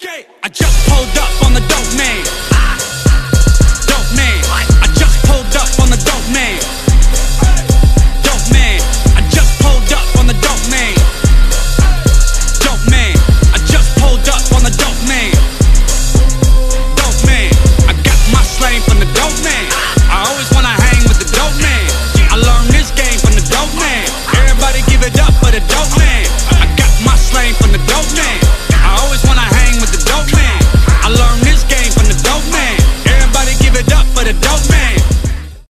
I just pulled up on the dope man.